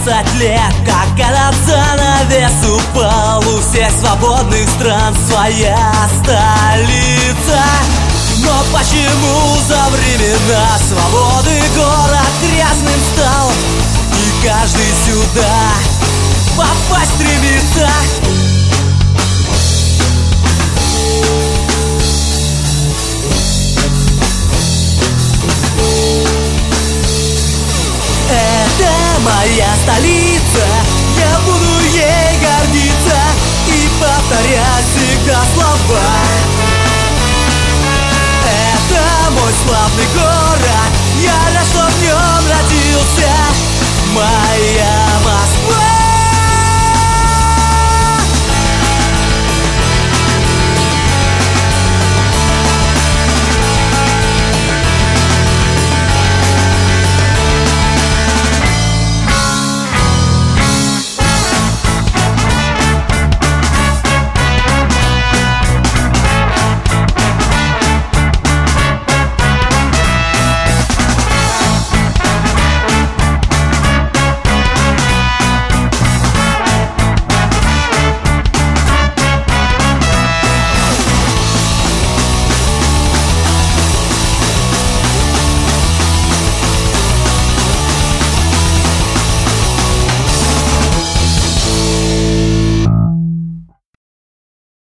20 лет, как этот занавес упал, у всех свободных стран своя столица. Но почему за времена свободы город грязным стал, и каждый сюда попасть стремится? Это моя столица,